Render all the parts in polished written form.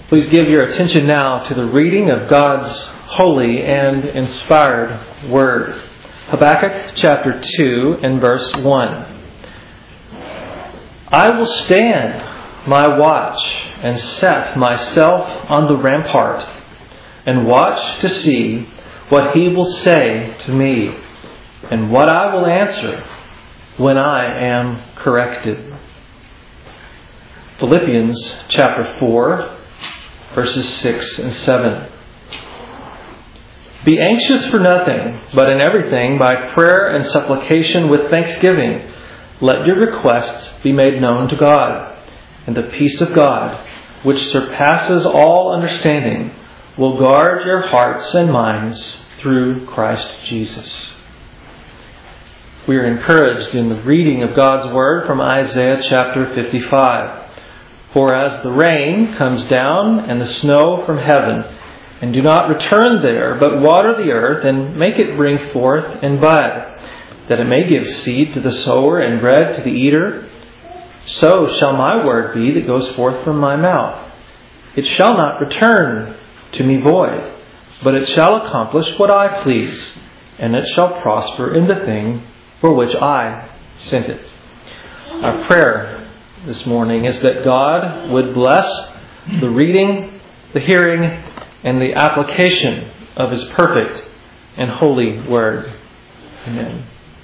Please give your attention now to the reading of God's holy and inspired Word. Habakkuk chapter 2 and verse 1. I will stand my watch and set myself on the rampart and watch to see what he will say to me and what I will answer when I am corrected. Philippians chapter 4 verses 6 and 7. Be anxious for nothing, but in everything, by prayer and supplication with thanksgiving, let your requests be made known to God. And the peace of God, which surpasses all understanding, will guard your hearts and minds through Christ Jesus. We are encouraged in the reading of God's Word from Isaiah chapter 55. For as the rain comes down and the snow from heaven, and do not return there, but water the earth and make it bring forth and bud, that it may give seed to the sower and bread to the eater, so shall my word be that goes forth from my mouth. It shall not return to me void, but it shall accomplish what I please, and it shall prosper in the thing for which I sent it. Our prayer this morning is that God would bless the reading, the hearing, and the application of His perfect and holy Word. Amen.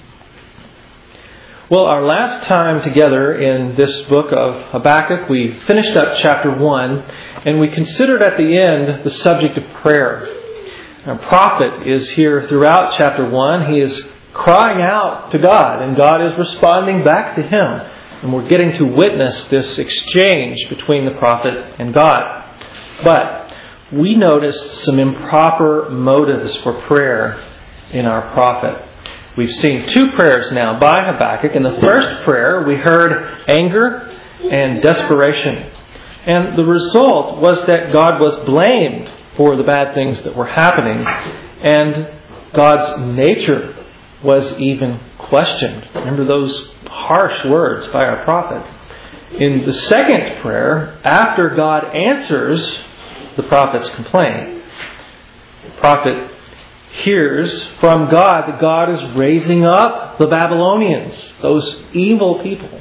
Well, our last time together in this book of Habakkuk, we finished up chapter 1, and we considered at the end the subject of prayer. Our prophet is here throughout chapter 1. He is crying out to God, and God is responding back to him. And we're getting to witness this exchange between the prophet and God. But we noticed some improper motives for prayer in our prophet. We've seen two prayers now by Habakkuk. In the first prayer, we heard anger and desperation. And the result was that God was blamed for the bad things that were happening. And God's nature was even questioned. Remember those harsh words by our prophet. In the second prayer, after God answers the prophet's complaint, the prophet hears from God that God is raising up the Babylonians, those evil people.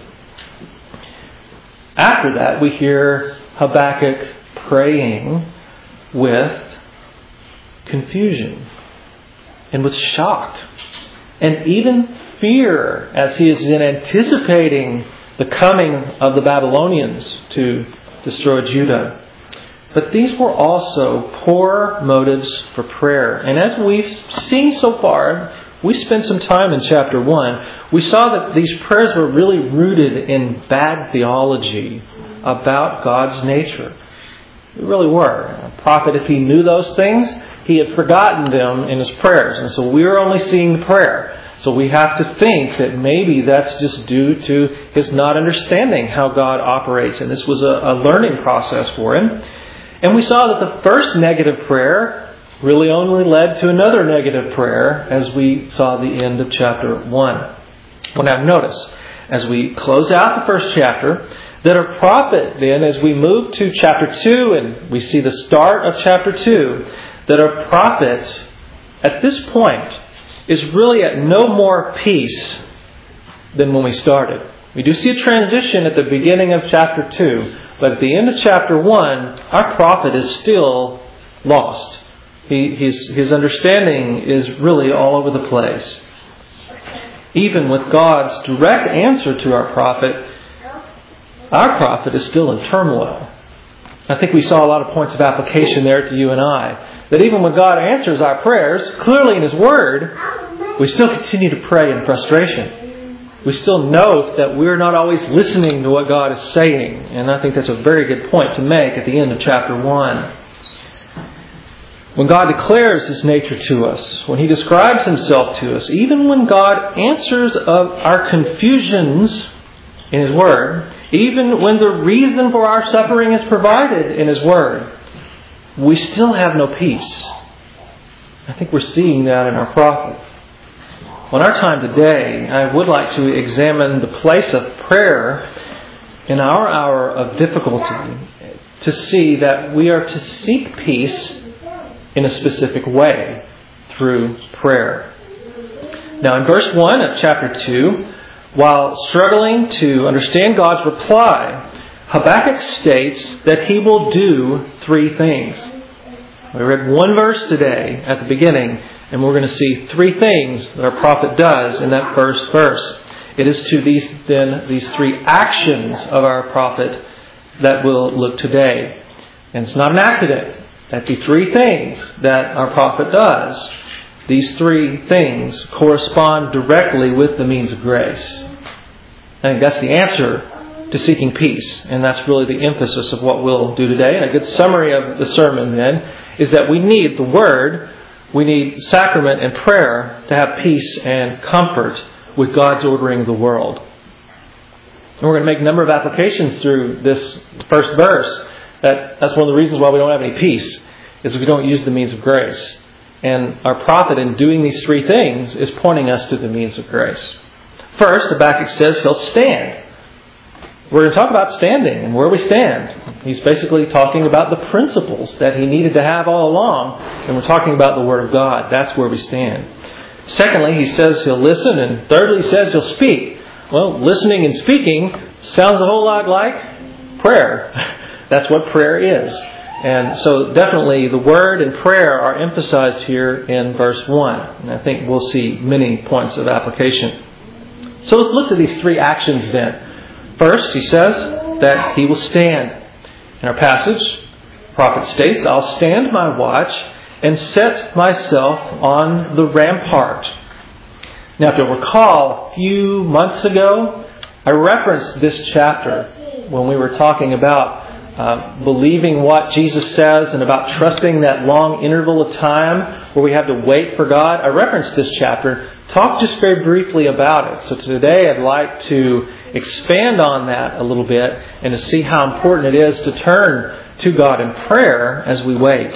After that, we hear Habakkuk praying with confusion and with shock and even fear as he is anticipating the coming of the Babylonians to destroy Judah. But these were also poor motives for prayer. And as we've seen so far, we spent some time in chapter 1. We saw that these prayers were really rooted in bad theology about God's nature. They really were. A prophet, if he knew those things, he had forgotten them in his prayers. And so we're only seeing the prayer. So we have to think that maybe that's just due to his not understanding how God operates. And this was a learning process for him. And we saw that the first negative prayer really only led to another negative prayer as we saw the end of chapter 1. Well, now notice, as we close out the first chapter, that our prophet then, as we move to chapter 2 and we see the start of chapter 2, that our prophet at this point is really at no more peace than when we started. We do see a transition at the beginning of chapter 2, but at the end of chapter 1, our prophet is still lost. His understanding is really all over the place. Even with God's direct answer to our prophet is still in turmoil. I think we saw a lot of points of application there to you and I. That even when God answers our prayers, clearly in His Word, we still continue to pray in frustration. We still note that we're not always listening to what God is saying. And I think that's a very good point to make at the end of chapter 1. When God declares His nature to us, when He describes Himself to us, even when God answers of our confusions in His Word, even when the reason for our suffering is provided in His Word, we still have no peace. I think we're seeing that in our prophet. On our time today, I would like to examine the place of prayer in our hour of difficulty to see that we are to seek peace in a specific way through prayer. Now in verse 1 of chapter 2, while struggling to understand God's reply, Habakkuk states that he will do three things. We read one verse today at the beginning, and we're going to see three things that our prophet does in that first verse. It is to these three actions of our prophet that we'll look today. And it's not an accident that the three things that our prophet does, these three things correspond directly with the means of grace. I think that's the answer to seeking peace. And that's really the emphasis of what we'll do today. And a good summary of the sermon then is that we need the Word, we need sacrament and prayer to have peace and comfort with God's ordering of the world. And we're going to make a number of applications through this first verse. That's one of the reasons why we don't have any peace, is we don't use the means of grace. And our prophet, in doing these three things, is pointing us to the means of grace. First, Habakkuk says he'll stand. We're going to talk about standing and where we stand. He's basically talking about the principles that he needed to have all along. And we're talking about the Word of God. That's where we stand. Secondly, he says he'll listen. And thirdly, he says he'll speak. Well, listening and speaking sounds a whole lot like prayer. That's what prayer is. And so definitely the Word and prayer are emphasized here in verse 1. And I think we'll see many points of application. So let's look at these three actions then. First, he says that he will stand. In our passage, the prophet states, I'll stand my watch and set myself on the rampart. Now, if you'll recall, a few months ago, I referenced this chapter when we were talking about believing what Jesus says and about trusting that long interval of time where we have to wait for God. I referenced this chapter, talked just very briefly about it. So today I'd like to expand on that a little bit and to see how important it is to turn to God in prayer as we wait.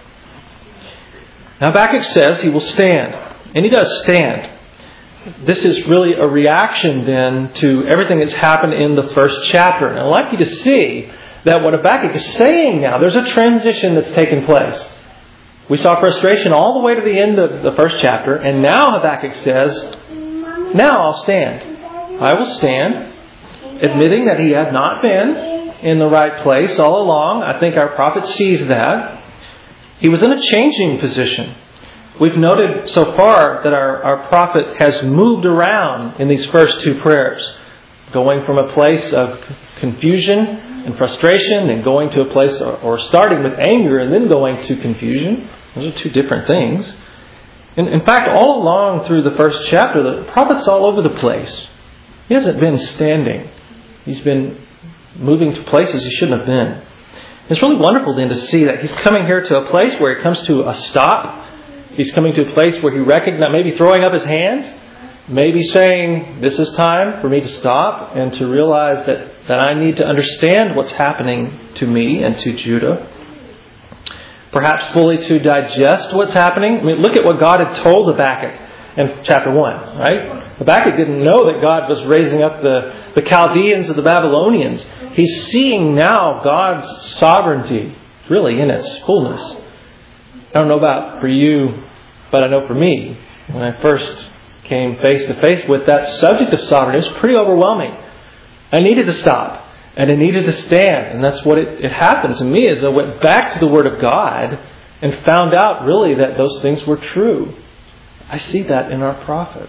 Now Habakkuk says he will stand. And he does stand. This is really a reaction then to everything that's happened in the first chapter. And I'd like you to see that what Habakkuk is saying now, there's a transition that's taken place. We saw frustration all the way to the end of the first chapter. And now Habakkuk says, now I'll stand. I will stand. Admitting that he had not been in the right place all along. I think our prophet sees that. He was in a changing position. We've noted so far that our prophet has moved around in these first two prayers. Going from a place of confusion and frustration and going to a place, or starting with anger and then going to confusion. Those are two different things. In fact, all along through the first chapter, the prophet's all over the place. He hasn't been standing. He's been moving to places he shouldn't have been. It's really wonderful then to see that he's coming here to a place where he comes to a stop. He's coming to a place where he recognizes, maybe throwing up his hands, maybe saying, this is time for me to stop and to realize that I need to understand what's happening to me and to Judah. Perhaps fully to digest what's happening. I mean, look at what God had told Habakkuk in chapter 1, right? Habakkuk didn't know that God was raising up the Chaldeans or the Babylonians. He's seeing now God's sovereignty really in its fullness. I don't know about for you, but I know for me, when I first came face to face with that subject of sovereignty, it was pretty overwhelming. I needed to stop. And I needed to stand. And that's what it happened to me as I went back to the Word of God and found out really that those things were true. I see that in our prophet.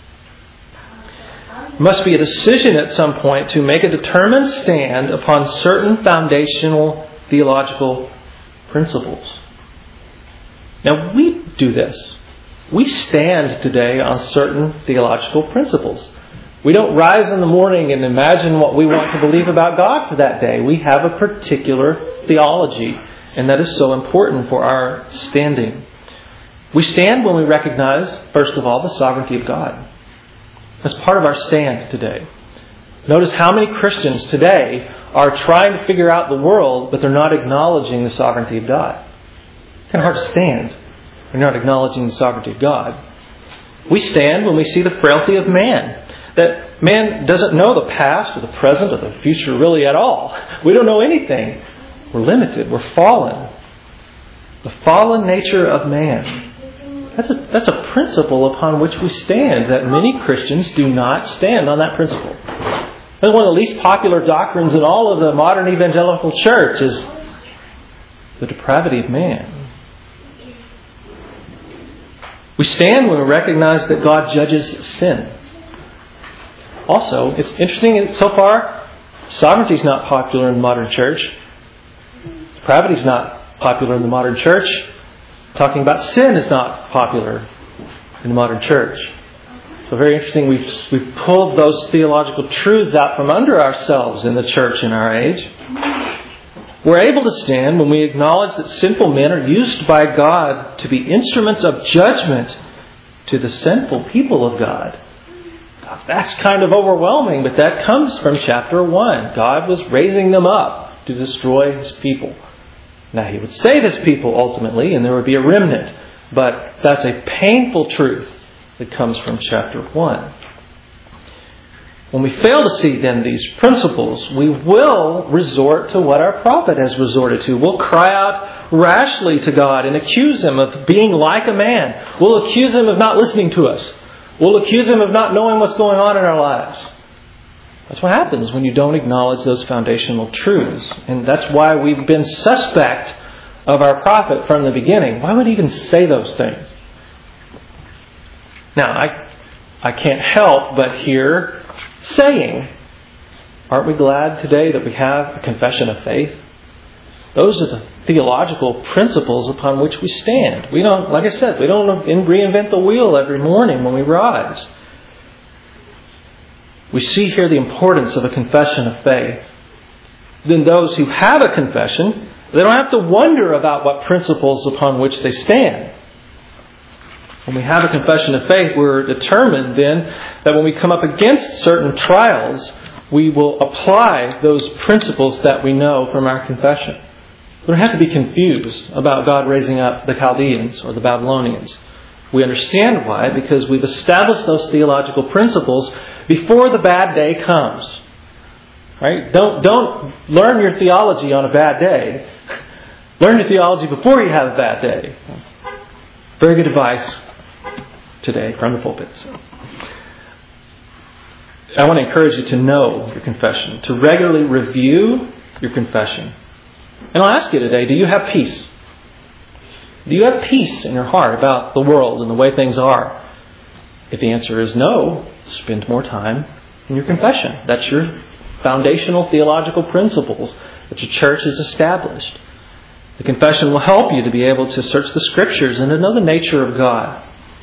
There must be a decision at some point to make a determined stand upon certain foundational theological principles. Now we do this. We stand today on certain theological principles. We don't rise in the morning and imagine what we want to believe about God for that day. We have a particular theology, and that is so important for our standing. We stand when we recognize, first of all, the sovereignty of God. That's part of our stand today. Notice how many Christians today are trying to figure out the world, but they're not acknowledging the sovereignty of God. It's kind of hard to stand. They're not acknowledging the sovereignty of God. We stand when we see the frailty of man. That man doesn't know the past or the present or the future really at all. We don't know anything. We're limited. We're fallen. The fallen nature of man. That's a principle upon which we stand, that many Christians do not stand on that principle. That's one of the least popular doctrines in all of the modern evangelical church is the depravity of man. We stand when we recognize that God judges sin. Also, it's interesting so far, sovereignty is not popular in the modern church. Depravity is not popular in the modern church. Talking about sin is not popular in the modern church. So very interesting, we've pulled those theological truths out from under ourselves in the church in our age. We're able to stand when we acknowledge that sinful men are used by God to be instruments of judgment to the sinful people of God. That's kind of overwhelming, but that comes from chapter 1. God was raising them up to destroy His people. Now, He would save His people ultimately, and there would be a remnant. But that's a painful truth that comes from chapter 1. When we fail to see then these principles, we will resort to what our prophet has resorted to. We'll cry out rashly to God and accuse Him of being like a man. We'll accuse Him of not listening to us. We'll accuse Him of not knowing what's going on in our lives. That's what happens when you don't acknowledge those foundational truths. And that's why we've been suspect of our prophet from the beginning. Why would he even say those things? Now, I can't help but hear saying, aren't we glad today that we have a confession of faith? Those are the theological principles upon which we stand. We don't, like I said, we don't reinvent the wheel every morning when we rise. We see here the importance of a confession of faith. Then those who have a confession, they don't have to wonder about what principles upon which they stand. When we have a confession of faith, we're determined then that when we come up against certain trials, we will apply those principles that we know from our confession. We don't have to be confused about God raising up the Chaldeans or the Babylonians. We understand why, because we've established those theological principles before the bad day comes. Right? Don't learn your theology on a bad day. Learn your theology before you have a bad day. Very good advice today from the pulpit. I want to encourage you to know your confession, to regularly review your confession. And I'll ask you today, do you have peace? Do you have peace in your heart about the world and the way things are? If the answer is no, spend more time in your confession. That's your foundational theological principles that your church has established. The confession will help you to be able to search the Scriptures and to know the nature of God.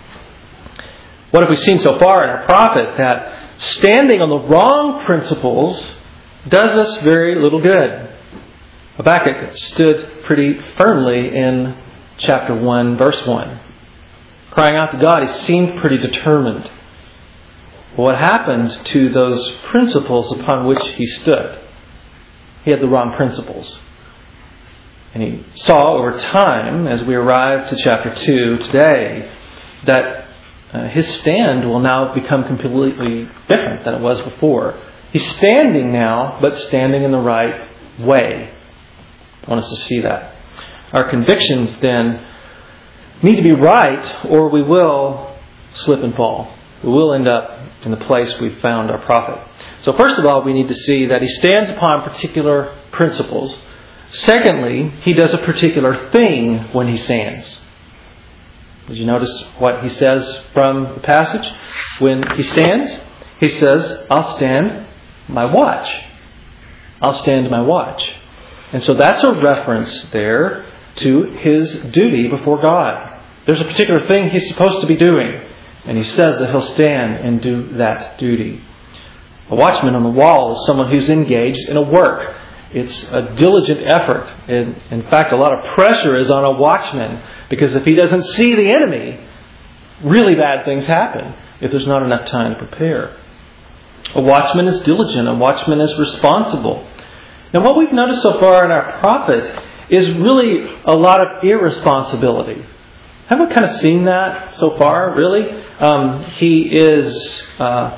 What have we seen so far in our prophet? That standing on the wrong principles does us very little good. Habakkuk stood pretty firmly in chapter 1, verse 1. Crying out to God, he seemed pretty determined. But what happened to those principles upon which he stood? He had the wrong principles. And he saw over time, as we arrive to chapter 2 today, that his stand will now become completely different than it was before. He's standing now, but standing in the right way. I want us to see that. Our convictions then need to be right, or we will slip and fall. We will end up in the place we've found our prophet. So first of all, we need to see that he stands upon particular principles. Secondly, he does a particular thing when he stands. Did you notice what he says from the passage? When he stands, he says, I'll stand my watch. I'll stand my watch. And so that's a reference there to his duty before God. There's a particular thing he's supposed to be doing. And he says that he'll stand and do that duty. A watchman on the wall is someone who's engaged in a work. It's a diligent effort. In fact, a lot of pressure is on a watchman, because if he doesn't see the enemy, really bad things happen if there's not enough time to prepare. A watchman is diligent. A watchman is responsible. Now, what we've noticed so far in our prophet is really a lot of irresponsibility. Haven't we kind of seen that so far, really? He is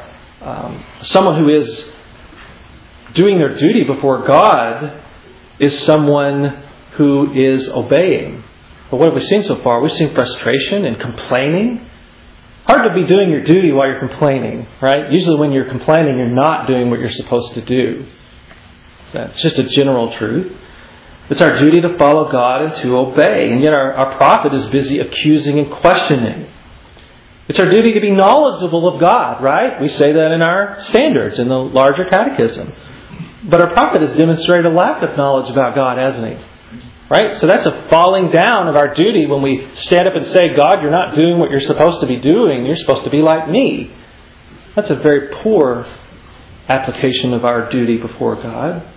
someone who is doing their duty before God is someone who is obeying. But what have we seen so far? We've seen frustration and complaining. Hard to be doing your duty while you're complaining, right? Usually when you're complaining, you're not doing what you're supposed to do. That's just a general truth. It's our duty to follow God and to obey. And yet our prophet is busy accusing and questioning. It's our duty to be knowledgeable of God, right? We say that in our standards, in the larger catechism. But our prophet has demonstrated a lack of knowledge about God, hasn't he? Right? So that's a falling down of our duty when we stand up and say, God, you're not doing what you're supposed to be doing. You're supposed to be like me. That's a very poor application of our duty before God.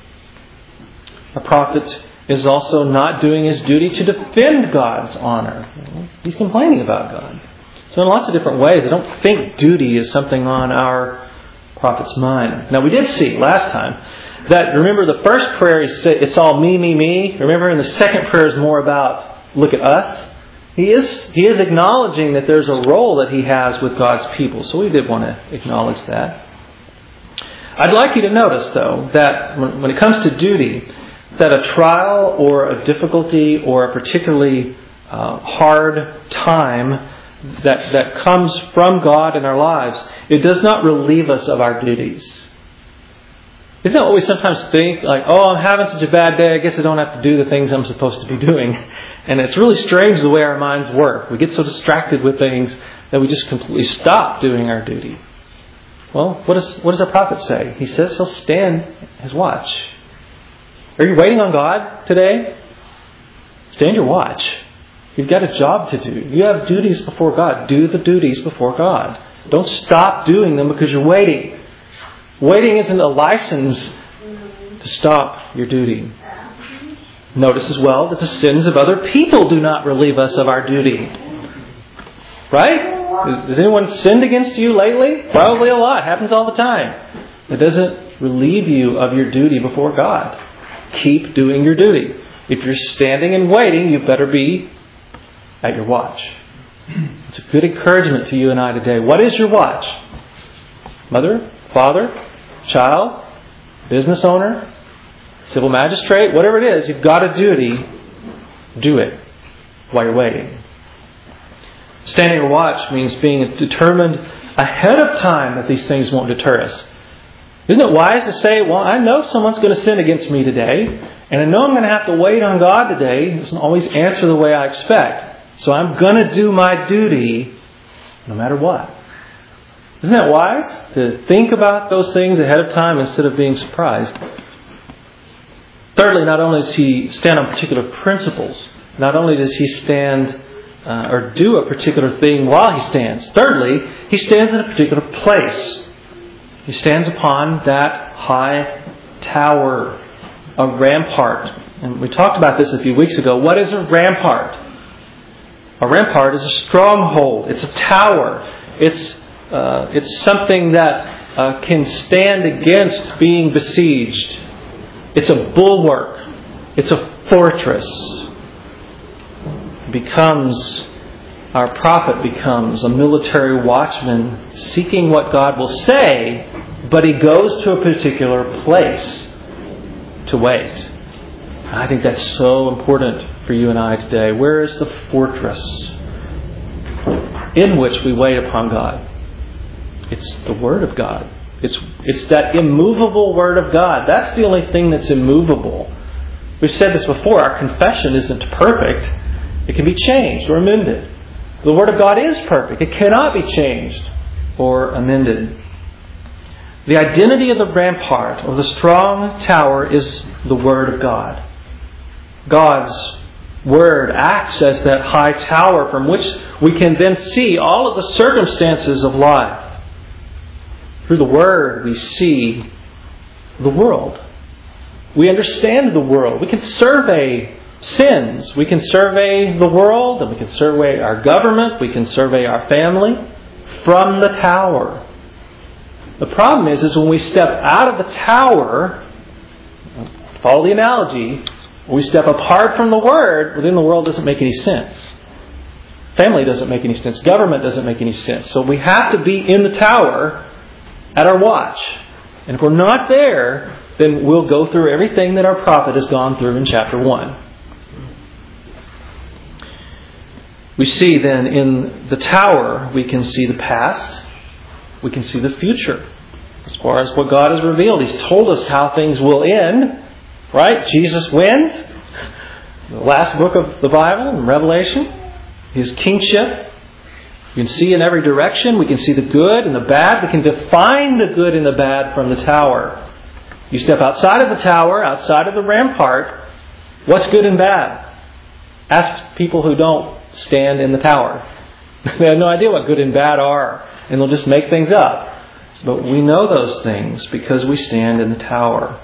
A prophet is also not doing his duty to defend God's honor. He's complaining about God. So in lots of different ways, I don't think duty is something on our prophet's mind. Now we did see last time that, remember, the first prayer it's all me, me, me. Remember, and the second prayer is more about look at us. He is acknowledging that there's a role that he has with God's people. So we did want to acknowledge that. I'd like you to notice, though, that when it comes to duty, that a trial or a difficulty or a particularly hard time that comes from God in our lives, it does not relieve us of our duties. Isn't that what we sometimes think? Like, oh, I'm having such a bad day, I guess I don't have to do the things I'm supposed to be doing. And it's really strange the way our minds work. We get so distracted with things that we just completely stop doing our duty. Well, what does our prophet say? He says he'll stand his watch. Are you waiting on God today? Stand your watch. You've got a job to do. You have duties before God. Do the duties before God. Don't stop doing them because you're waiting. Waiting isn't a license to stop your duty. Notice as well that the sins of other people do not relieve us of our duty. Right? Has anyone sinned against you lately? Probably a lot. Happens all the time. It doesn't relieve you of your duty before God. Keep doing your duty. If you're standing and waiting, you better be at your watch. It's a good encouragement to you and I today. What is your watch? Mother? Father? Child? Business owner? Civil magistrate? Whatever it is, you've got a duty. Do it while you're waiting. Standing your watch means being determined ahead of time that these things won't deter us. Isn't it wise to say, well, I know someone's going to sin against me today, and I know I'm going to have to wait on God today. He doesn't always answer the way I expect. So I'm going to do my duty no matter what. Isn't that wise? To think about those things ahead of time instead of being surprised. Thirdly, not only does he stand on particular principles, not only does he stand or do a particular thing while he stands. Thirdly, he stands in a particular place. He stands upon that high tower, a rampart. And we talked about this a few weeks ago. What is a rampart? A rampart is a stronghold. It's a tower. It's something that can stand against being besieged. It's a bulwark. It's a fortress. Our prophet becomes a military watchman seeking what God will say, but he goes to a particular place to wait. I think that's so important for you and I today. Where is the fortress in which we wait upon God? It's the Word of God. It's that immovable Word of God. That's the only thing that's immovable. We've said this before. Our confession isn't perfect. It can be changed or amended. The Word of God is perfect. It cannot be changed or amended. The identity of the rampart or the strong tower is the Word of God. God's Word acts as that high tower from which we can then see all of the circumstances of life. Through the Word, we see the world. We understand the world. We can survey sins. We can survey the world, and we can survey our government. We can survey our family from the tower. The problem is when we step out of the tower, follow the analogy, when we step apart from the Word, then the world doesn't make any sense. Family doesn't make any sense. Government doesn't make any sense. So we have to be in the tower at our watch. And if we're not there, then we'll go through everything that our prophet has gone through in chapter 1. We see then in the tower, we can see the past, we can see the future. As far as what God has revealed, He's told us how things will end. Right? Jesus wins. The last book of the Bible, in Revelation. His kingship. We can see in every direction. We can see the good and the bad. We can define the good and the bad from the tower. You step outside of the tower, outside of the rampart. What's good and bad? Ask people who don't stand in the tower. They have no idea what good and bad are. And they'll just make things up. But we know those things because we stand in the tower.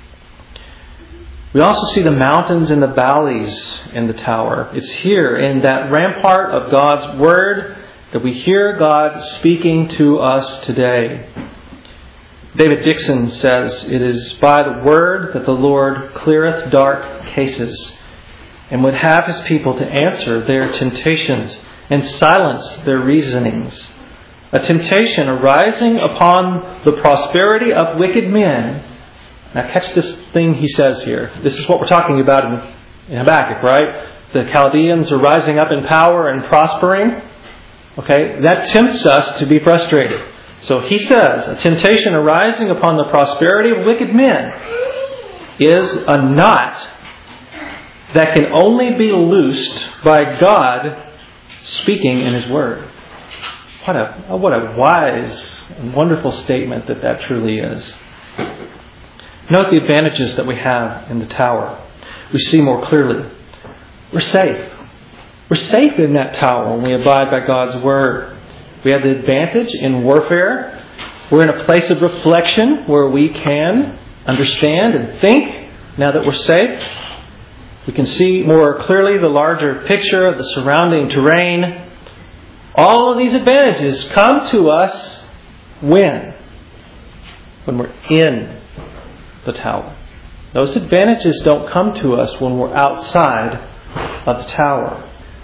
We also see the mountains and the valleys in the tower. It's here in that rampart of God's Word that we hear God speaking to us today. David Dixon says, "It is by the Word that the Lord cleareth dark cases, and would have His people to answer their temptations and silence their reasonings. A temptation arising upon the prosperity of wicked men." Now catch this thing he says here. This is what we're talking about in Habakkuk, right? The Chaldeans are rising up in power and prospering. Okay, that tempts us to be frustrated. So he says, a temptation arising upon the prosperity of wicked men is a knot that can only be loosed by God speaking in His Word. What a wise and wonderful statement that truly is. Note the advantages that we have in the tower. We see more clearly. We're safe. We're safe in that tower when we abide by God's Word. We have the advantage in warfare. We're in a place of reflection where we can understand and think now that we're safe. We can see more clearly the larger picture of the surrounding terrain. All of these advantages come to us when we're in the tower. Those advantages don't come to us when we're outside of the tower.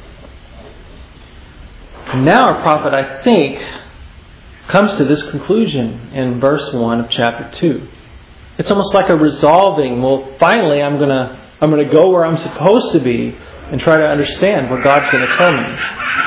And now our prophet, I think, comes to this conclusion in verse 1 of chapter 2. It's almost like a resolving, well, finally I'm going to go where I'm supposed to be and try to understand what God's going to tell me.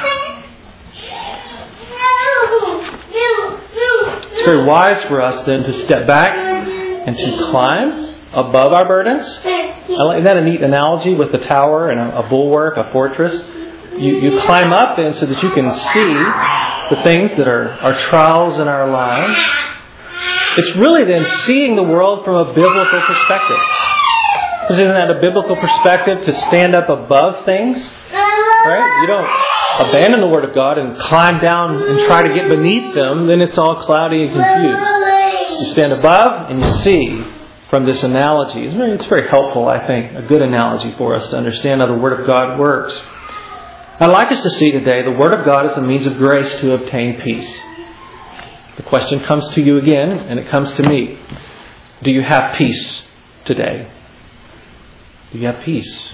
It's very wise for us then to step back and to climb above our burdens. Isn't that a neat analogy with the tower and a bulwark, a fortress? You climb up then so that you can see the things that are trials in our lives. It's really then seeing the world from a biblical perspective. Because isn't that a biblical perspective to stand up above things? Right? You don't abandon the Word of God and climb down and try to get beneath them, then it's all cloudy and confused. You stand above and you see from this analogy. It's very helpful, I think, a good analogy for us to understand how the Word of God works. I'd like us to see today the Word of God as a means of grace to obtain peace. The question comes to you again, and it comes to me. Do you have peace today? Do you have peace?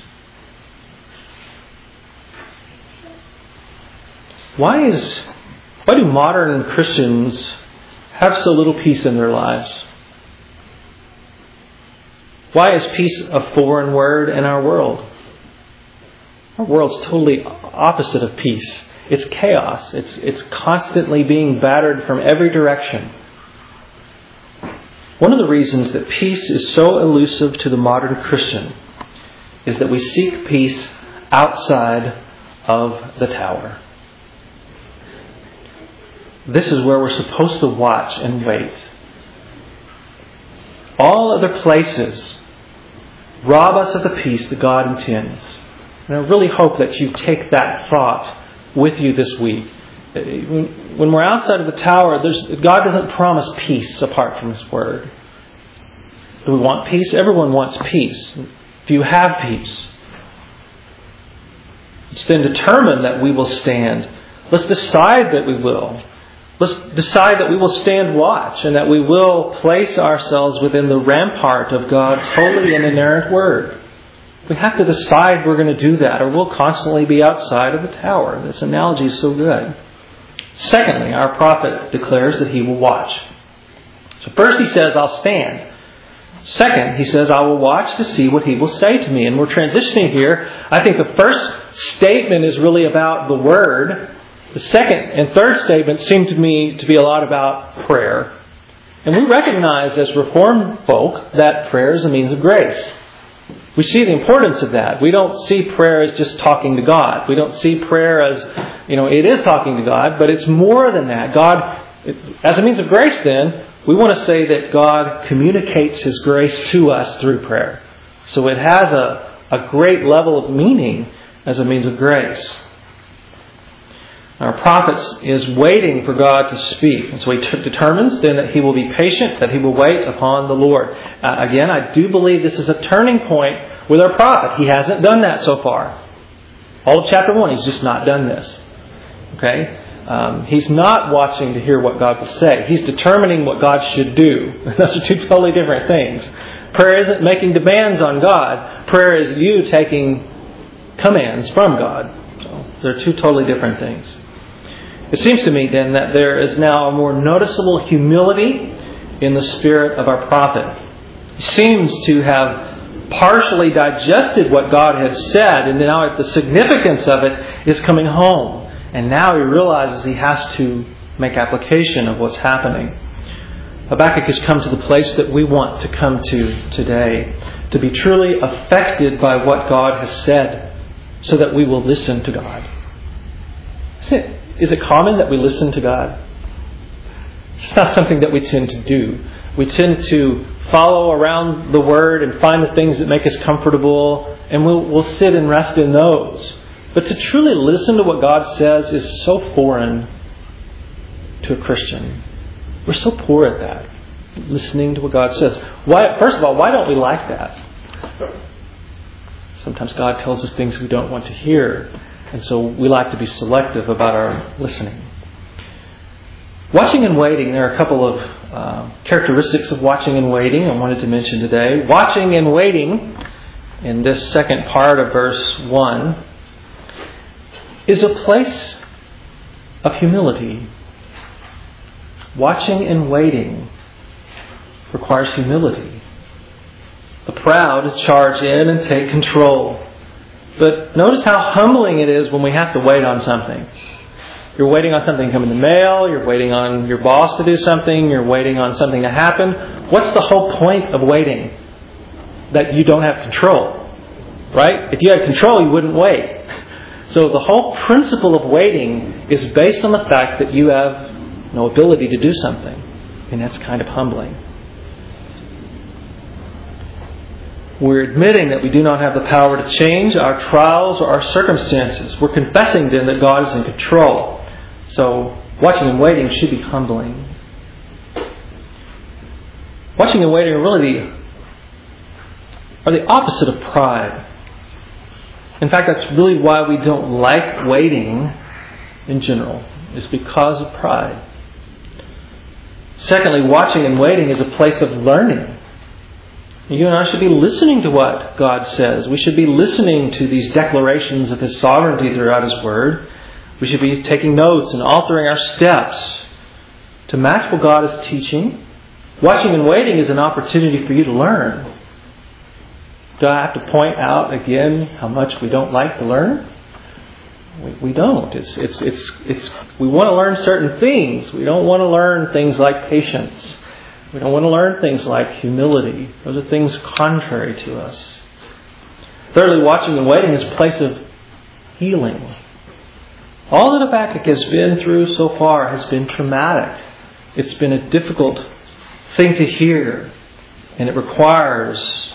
Why do modern Christians have so little peace in their lives? Why is peace a foreign word in our world? Our world's totally opposite of peace. It's chaos. It's constantly being battered from every direction. One of the reasons that peace is so elusive to the modern Christian is that we seek peace outside of the tower. This is where we're supposed to watch and wait. All other places rob us of the peace that God intends. And I really hope that you take that thought with you this week. When we're outside of the tower, God doesn't promise peace apart from His Word. Do we want peace? Everyone wants peace. Do you have peace? Let's then determine that we will stand. Let's decide that we will. Let's decide that we will stand watch and that we will place ourselves within the rampart of God's holy and inerrant Word. We have to decide we're going to do that, or we'll constantly be outside of the tower. This analogy is so good. Secondly, our prophet declares that he will watch. So first he says, I'll stand. Second, he says, I will watch to see what he will say to me. And we're transitioning here. I think the first statement is really about the Word. The second and third statement seem to me to be a lot about prayer. And we recognize as Reformed folk that prayer is a means of grace. We see the importance of that. We don't see prayer as just talking to God. We don't see prayer as, it is talking to God, but it's more than that. God, as a means of grace then, we want to say that God communicates His grace to us through prayer. So it has a great level of meaning as a means of grace. Our prophet is waiting for God to speak. And so he determines then that he will be patient, that he will wait upon the Lord. Again, I do believe this is a turning point with our prophet. He hasn't done that so far. All of chapter 1, he's just not done this. Okay? He's not watching to hear what God will say. He's determining what God should do. Those are two totally different things. Prayer isn't making demands on God. Prayer is you taking commands from God. So they're two totally different things. It seems to me then that there is now a more noticeable humility in the spirit of our prophet. He seems to have partially digested what God has said, and now the significance of it is coming home. And now he realizes he has to make application of what's happening. Habakkuk has come to the place that we want to come to today, to be truly affected by what God has said, so that we will listen to God. Is it common that we listen to God? It's not something that we tend to do. We tend to follow around the Word and find the things that make us comfortable, and we'll sit and rest in those. But to truly listen to what God says is so foreign to a Christian. We're so poor at that, listening to what God says. First of all, why don't we like that? Sometimes God tells us things we don't want to hear, and so we like to be selective about our listening. Watching and waiting, there are a couple of characteristics of watching and waiting I wanted to mention today. Watching and waiting, in this second part of verse 1, is a place of humility. Watching and waiting requires humility. The proud charge in and take control. But notice how humbling it is when we have to wait on something. You're waiting on something to come in the mail. You're waiting on your boss to do something. You're waiting on something to happen. What's the whole point of waiting? That you don't have control. Right? If you had control, you wouldn't wait. So the whole principle of waiting is based on the fact that you have no ability to do something. And that's kind of humbling. We're admitting that we do not have the power to change our trials or our circumstances. We're confessing then that God is in control. So watching and waiting should be humbling. Watching and waiting are really the opposite of pride. In fact, that's really why we don't like waiting in general. It's because of pride. Secondly, watching and waiting is a place of learning. You and I should be listening to what God says. We should be listening to these declarations of His sovereignty throughout His Word. We should be taking notes and altering our steps to match what God is teaching. Watching and waiting is an opportunity for you to learn. Do I have to point out again how much we don't like to learn? We don't. We want to learn certain things. We don't want to learn things like patience. We don't want to learn things like humility. Those are things contrary to us. Thirdly, watching and waiting is a place of healing. All that Habakkuk has been through so far has been traumatic. It's been a difficult thing to hear, and it requires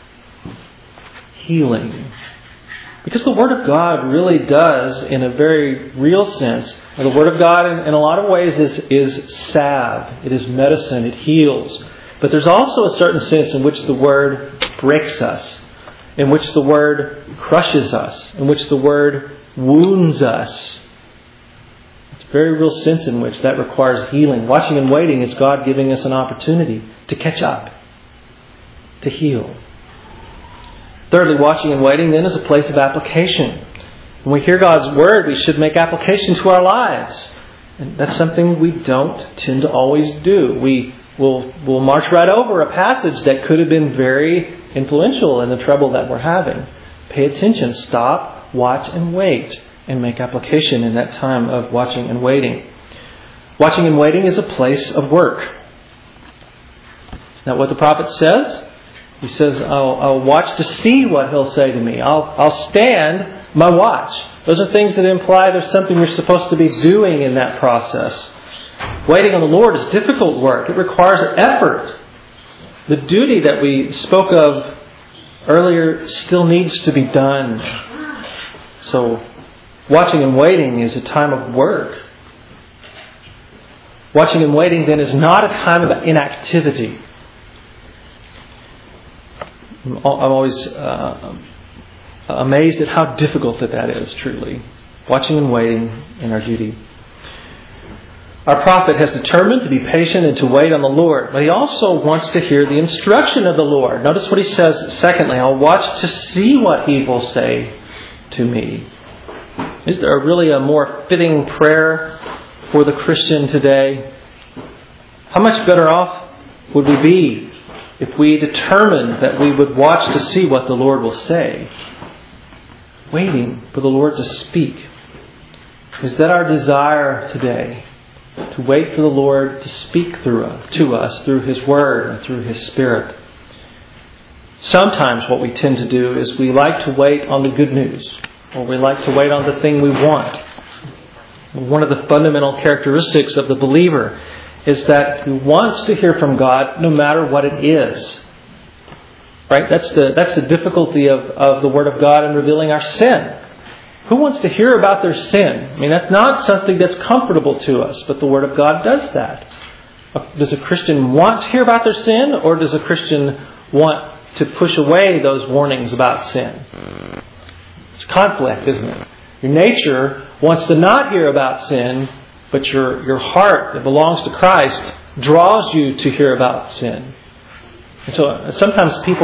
healing. Because the Word of God really does, in a very real sense, the Word of God in a lot of ways is salve. It is medicine. It heals. But there's also a certain sense in which the Word breaks us, in which the Word crushes us, in which the Word wounds us. It's a very real sense in which that requires healing. Watching and waiting is God giving us an opportunity to catch up, to heal. Thirdly, watching and waiting then is a place of application. When we hear God's Word, we should make application to our lives. And that's something we don't tend to always do. We we'll march right over a passage that could have been very influential in the trouble that we're having. Pay attention. Stop, watch, and wait, and make application in that time of watching and waiting. Watching and waiting is a place of work. Isn't that what the prophet says? He says, I'll watch to see what he'll say to me. I'll stand my watch. Those are things that imply there's something you're supposed to be doing in that process. Waiting on the Lord is difficult work. It requires effort. The duty that we spoke of earlier still needs to be done. So, watching and waiting is a time of work. Watching and waiting then is not a time of inactivity. I'm always amazed at how difficult that is, truly. Watching and waiting in our duty. Our prophet has determined to be patient and to wait on the Lord, but he also wants to hear the instruction of the Lord. Notice what he says, secondly, I'll watch to see what he will say to me. Is there really a more fitting prayer for the Christian today? How much better off would we be if we determined that we would watch to see what the Lord will say? Waiting for the Lord to speak. Is that our desire today? To wait for the Lord to speak to us through His Word and through His Spirit. Sometimes what we tend to do is we like to wait on the good news, or we like to wait on the thing we want. One of the fundamental characteristics of the believer is that he wants to hear from God no matter what it is. Right? That's the difficulty of the Word of God in revealing our sin. Who wants to hear about their sin? I mean, that's not something that's comfortable to us, but the Word of God does that. Does a Christian want to hear about their sin, or does a Christian want to push away those warnings about sin? It's conflict, isn't it? Your nature wants to not hear about sin, but your heart that belongs to Christ draws you to hear about sin. And so sometimes people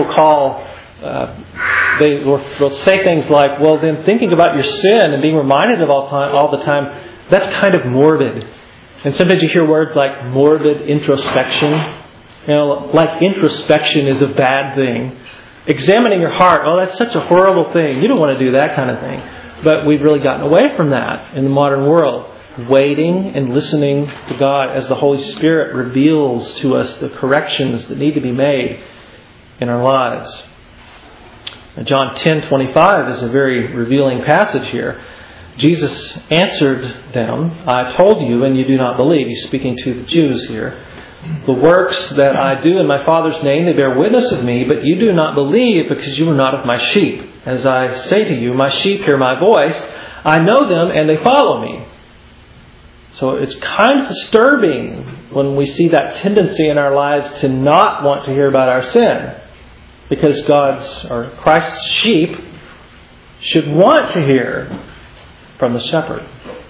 they'll say things like, well, then thinking about your sin and being reminded of all the time, that's kind of morbid. And sometimes you hear words like morbid introspection. You know, like introspection is a bad thing. Examining your heart, oh, that's such a horrible thing. You don't want to do that kind of thing. But we've really gotten away from that in the modern world. Waiting and listening to God as the Holy Spirit reveals to us the corrections that need to be made in our lives. John 10:25 is a very revealing passage here. Jesus answered them, I told you and you do not believe. He's speaking to the Jews here. The works that I do in my Father's name, they bear witness of me, but you do not believe because you are not of my sheep. As I say to you, my sheep hear my voice. I know them and they follow me. So it's kind of disturbing when we see that tendency in our lives to not want to hear about our sin. Because Christ's sheep should want to hear from the shepherd.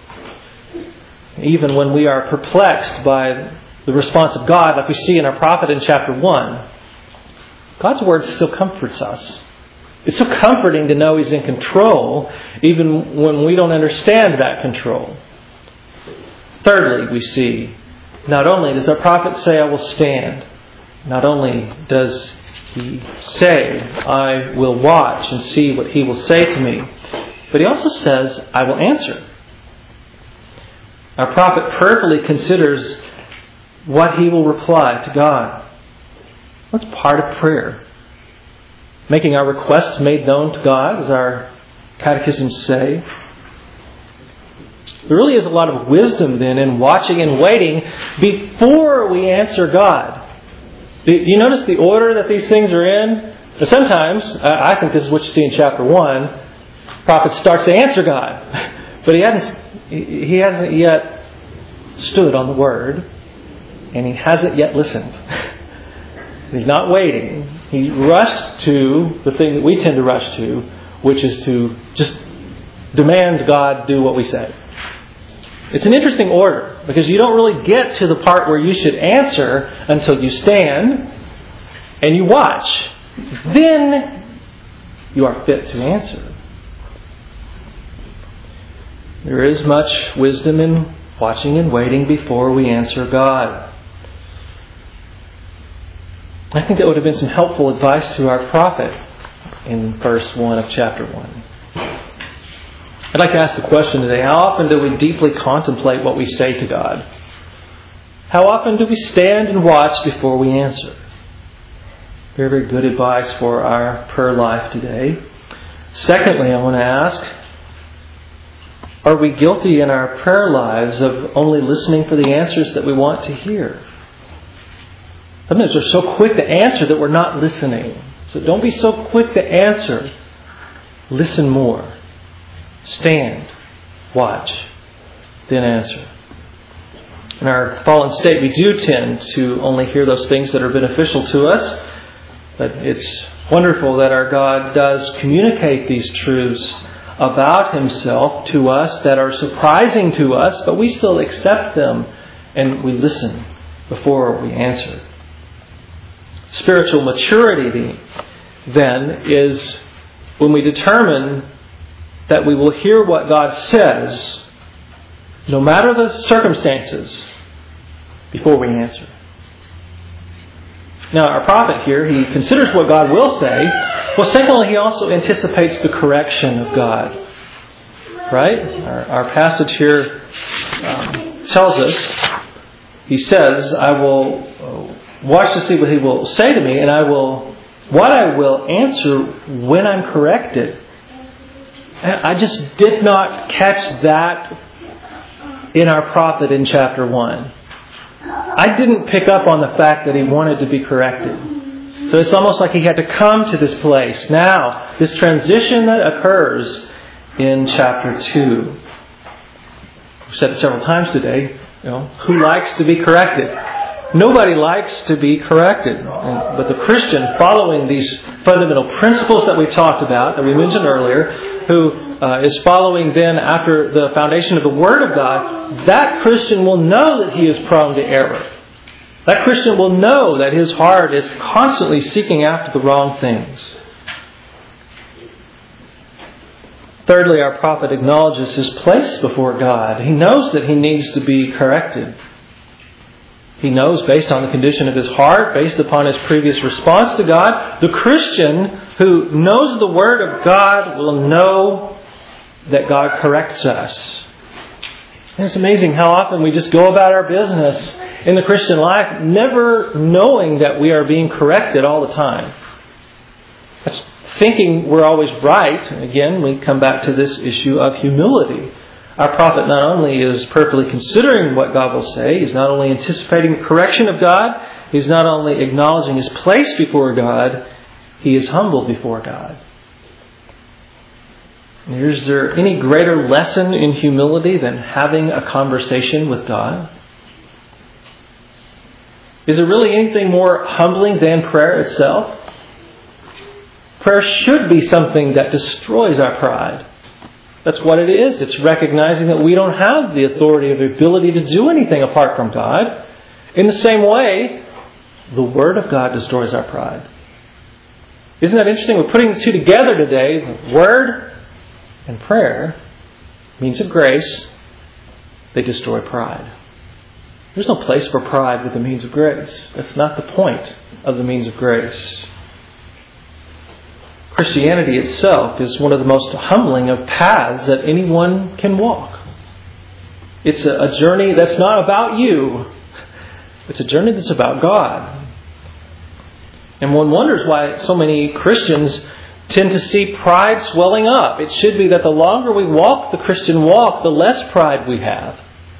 Even when we are perplexed by the response of God, like we see in our prophet in chapter 1, God's Word still comforts us. It's so comforting to know He's in control, even when we don't understand that control. Thirdly, we see, not only does our prophet say, I will stand, not only does he say, I will watch and see what he will say to me, but he also says, I will answer. Our prophet prayerfully considers what he will reply to God. That's part of prayer. Making our requests made known to God, as our catechisms say. There really is a lot of wisdom then in watching and waiting before we answer God. Do you notice the order that these things are in? Sometimes, I think this is what you see in chapter 1, the prophet starts to answer God. But he hasn't yet stood on the Word, and he hasn't yet listened. He's not waiting. He rushed to the thing that we tend to rush to, which is to just demand God do what we say. It's an interesting order, because you don't really get to the part where you should answer until you stand and you watch. Then you are fit to answer. There is much wisdom in watching and waiting before we answer God. I think that would have been some helpful advice to our prophet in verse 1 of chapter 1. I'd like to ask the question today, how often do we deeply contemplate what we say to God? How often do we stand and watch before we answer? Very, very good advice for our prayer life today. Secondly, I want to ask, are we guilty in our prayer lives of only listening for the answers that we want to hear? Sometimes we're so quick to answer that we're not listening. So don't be so quick to answer. Listen more. Stand. Watch. Then answer. In our fallen state, we do tend to only hear those things that are beneficial to us. But it's wonderful that our God does communicate these truths about Himself to us that are surprising to us, but we still accept them and we listen before we answer. Spiritual maturity, then, is when we determine that we will hear what God says, no matter the circumstances, before we answer. Now, our prophet here, he considers what God will say. Well, secondly, he also anticipates the correction of God. Right? Our passage here tells us, he says, I will watch to see what He will say to me, and I will answer when I'm corrected. I just did not catch that in our prophet in chapter 1. I didn't pick up on the fact that he wanted to be corrected. So it's almost like he had to come to this place. Now, this transition that occurs in chapter 2. We've said it several times today, who likes to be corrected? Nobody likes to be corrected. But the Christian, following these fundamental principles that we talked about, that we mentioned earlier, who is following then after the foundation of the Word of God, that Christian will know that he is prone to error. That Christian will know that his heart is constantly seeking after the wrong things. Thirdly, our prophet acknowledges his place before God. He knows that he needs to be corrected. He knows, based on the condition of his heart, based upon his previous response to God, the Christian who knows the Word of God will know that God corrects us. And it's amazing how often we just go about our business in the Christian life never knowing that we are being corrected all the time. That's thinking we're always right. And again, we come back to this issue of humility. Our prophet not only is prayerfully considering what God will say, he's not only anticipating the correction of God, he's not only acknowledging his place before God, he is humble before God. Is there any greater lesson in humility than having a conversation with God? Is there really anything more humbling than prayer itself? Prayer should be something that destroys our pride. That's what it is. It's recognizing that we don't have the authority or the ability to do anything apart from God. In the same way, the Word of God destroys our pride. Isn't that interesting? We're putting the two together today. The Word and prayer, means of grace, they destroy pride. There's no place for pride with the means of grace. That's not the point of the means of grace. Christianity itself is one of the most humbling of paths that anyone can walk. It's a journey that's not about you. It's a journey that's about God. And one wonders why so many Christians tend to see pride swelling up. It should be that the longer we walk the Christian walk, the less pride we have.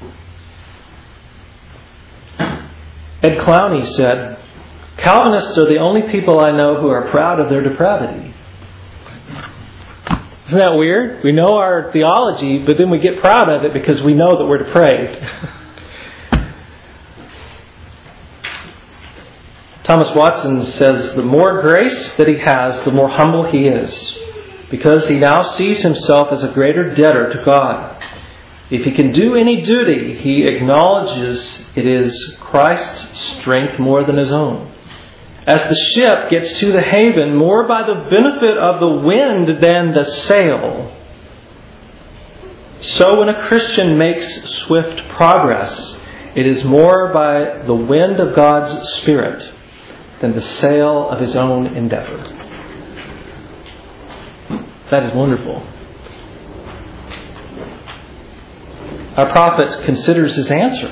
Ed Clowney said, Calvinists are the only people I know who are proud of their depravity. Isn't that weird? We know our theology, but then we get proud of it because we know that we're depraved. Thomas Watson says the more grace that he has, the more humble he is, because he now sees himself as a greater debtor to God. If he can do any duty, he acknowledges it is Christ's strength more than his own. As the ship gets to the haven more by the benefit of the wind than the sail, so when a Christian makes swift progress, it is more by the wind of God's Spirit than the sale of his own endeavor. That is wonderful. Our prophet considers his answer.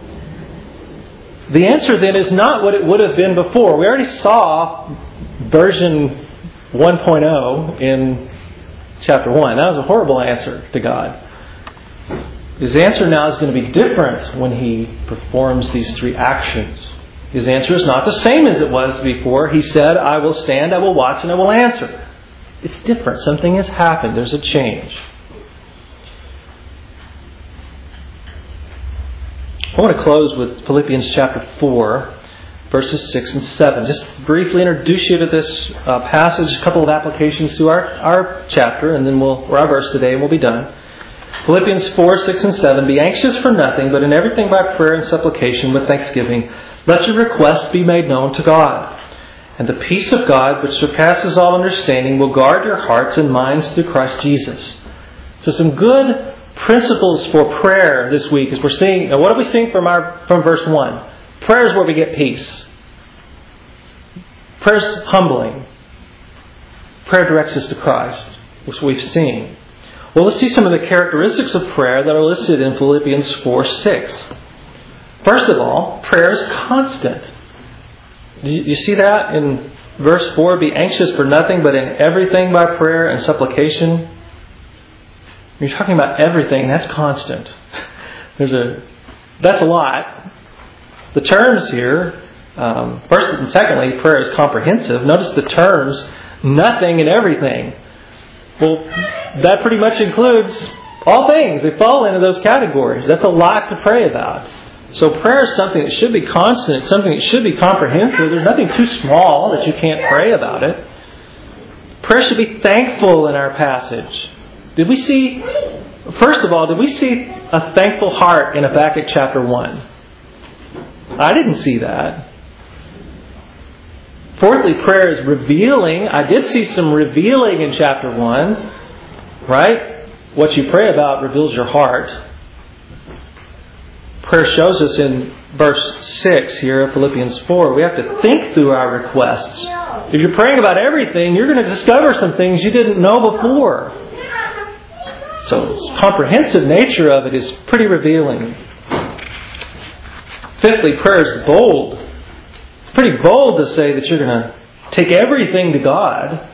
The answer then is not what it would have been before. We already saw version 1.0 in chapter 1. That was a horrible answer to God. His answer now is going to be different when he performs these three actions. His answer is not the same as it was before. He said, I will stand, I will watch, and I will answer. It's different. Something has happened. There's a change. I want to close with Philippians chapter 4, verses 6 and 7. Just briefly introduce you to this passage, a couple of applications to our chapter, and then our verse today, and we'll be done. Philippians 4, 6 and 7. Be anxious for nothing, but in everything by prayer and supplication with thanksgiving, let your requests be made known to God. And the peace of God, which surpasses all understanding, will guard your hearts and minds through Christ Jesus. So some good principles for prayer this week as we're seeing. Now, what are we seeing from verse 1? Prayer is where we get peace. Prayer is humbling. Prayer directs us to Christ, which we've seen. Well, let's see some of the characteristics of prayer that are listed in Philippians 4:6. First of all, prayer is constant. You see that in verse 4? Be anxious for nothing, but in everything by prayer and supplication. You're talking about everything. That's constant. That's a lot. The terms here, first and secondly, prayer is comprehensive. Notice the terms, nothing and everything. Well, that pretty much includes all things. They fall into those categories. That's a lot to pray about. So prayer is something that should be constant. It's something that should be comprehensive. There's nothing too small that you can't pray about it. Prayer should be thankful in our passage. First of all, did we see a thankful heart in Habakkuk chapter 1? I didn't see that. Fourthly, prayer is revealing. I did see some revealing in chapter 1. Right? What you pray about reveals your heart. Prayer shows us in verse 6 here of Philippians 4, we have to think through our requests. If you're praying about everything, you're going to discover some things you didn't know before. So the comprehensive nature of it is pretty revealing. Fifthly, prayer is bold. It's pretty bold to say that you're going to take everything to God.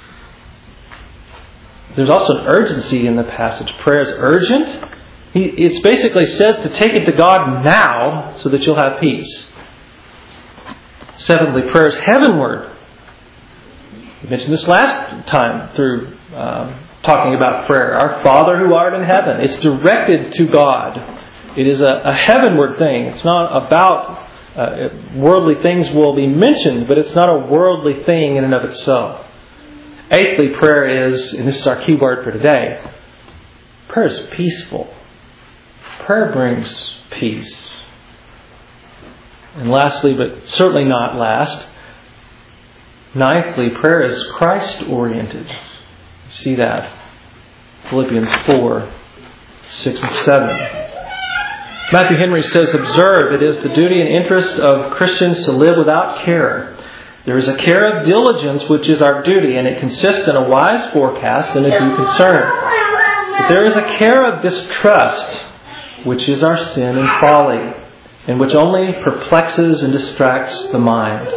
There's also an urgency in the passage. Prayer is urgent. It basically says to take it to God now so that you'll have peace. Seventhly, prayer is heavenward. We mentioned this last time through talking about prayer. Our Father who art in heaven. It's directed to God. It is a heavenward thing. It's not about worldly things will be mentioned, but it's not a worldly thing in and of itself. Eighthly, prayer is, and this is our key word for today, prayer is peaceful. Prayer brings peace. And lastly, but certainly not last, ninthly, prayer is Christ-oriented. You see that. Philippians 4, 6 and 7. Matthew Henry says, observe, it is the duty and interest of Christians to live without care. There is a care of diligence which is our duty, and it consists in a wise forecast and a due concern. But there is a care of distrust, which is our sin and folly, and which only perplexes and distracts the mind.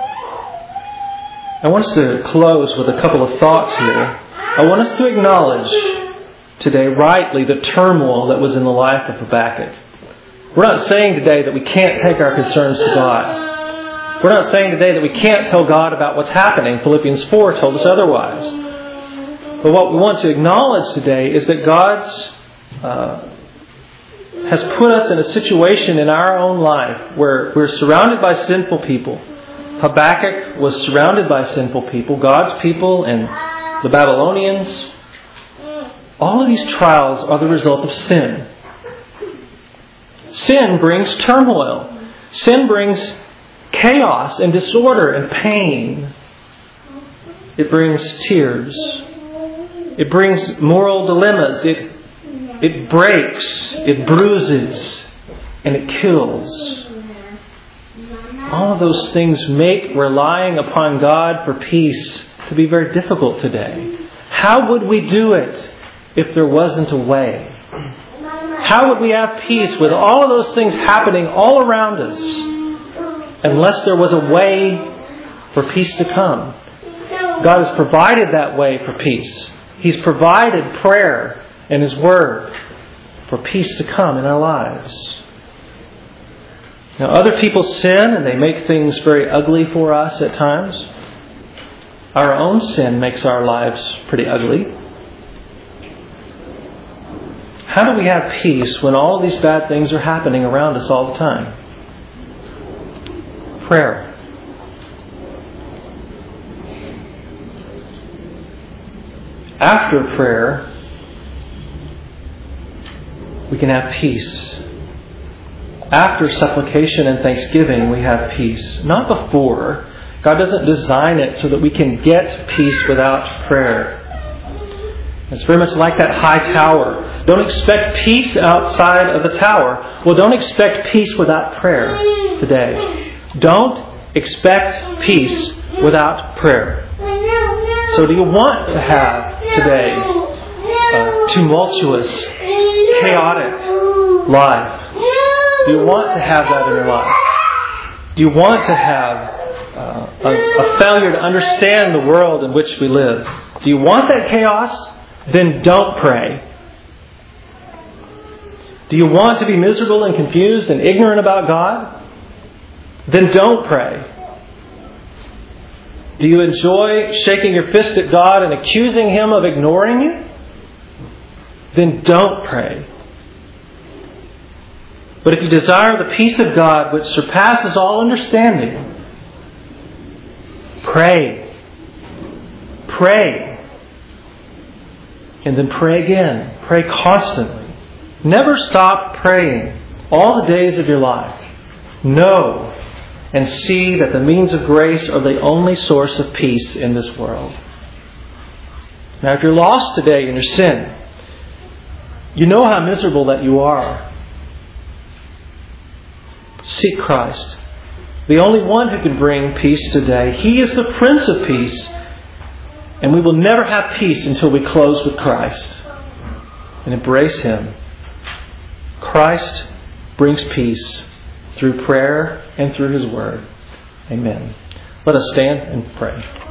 I want us to close with a couple of thoughts here. I want us to acknowledge today rightly the turmoil that was in the life of Habakkuk. We're not saying today that we can't take our concerns to God. We're not saying today that we can't tell God about what's happening. Philippians 4 told us otherwise. But what we want to acknowledge today is that God's has put us in a situation in our own life where we're surrounded by sinful people. Habakkuk was surrounded by sinful people, God's people and the Babylonians. All of these trials are the result of sin. Sin brings turmoil. Sin brings chaos and disorder and pain. It brings tears. It brings moral dilemmas. It breaks, it bruises, and it kills. All of those things make relying upon God for peace to be very difficult today. How would we do it if there wasn't a way? How would we have peace with all of those things happening all around us unless there was a way for peace to come? God has provided that way for peace. He's provided prayer and His Word for peace to come in our lives. Now, other people sin and they make things very ugly for us at times. Our own sin makes our lives pretty ugly. How do we have peace when all these bad things are happening around us all the time? Prayer. After prayer, we can have peace. After supplication and thanksgiving, we have peace. Not before. God doesn't design it so that we can get peace without prayer. It's very much like that high tower. Don't expect peace outside of the tower. Well, don't expect peace without prayer today. Don't expect peace without prayer. So do you want to have today a tumultuous, chaotic life? Do you want to have that in your life? Do you want to have a failure to understand the world in which we live? Do you want that chaos? Then don't pray. Do you want to be miserable and confused and ignorant about God? Then don't pray. Do you enjoy shaking your fist at God and accusing Him of ignoring you? Then don't pray. But if you desire the peace of God which surpasses all understanding, pray. Pray. And then pray again. Pray constantly. Never stop praying all the days of your life. Know and see that the means of grace are the only source of peace in this world. Now, if you're lost today in your sin, you know how miserable that you are. Seek Christ, the only one who can bring peace today. He is the Prince of Peace, and we will never have peace until we close with Christ and embrace Him. Christ brings peace through prayer and through His Word. Amen. Let us stand and pray.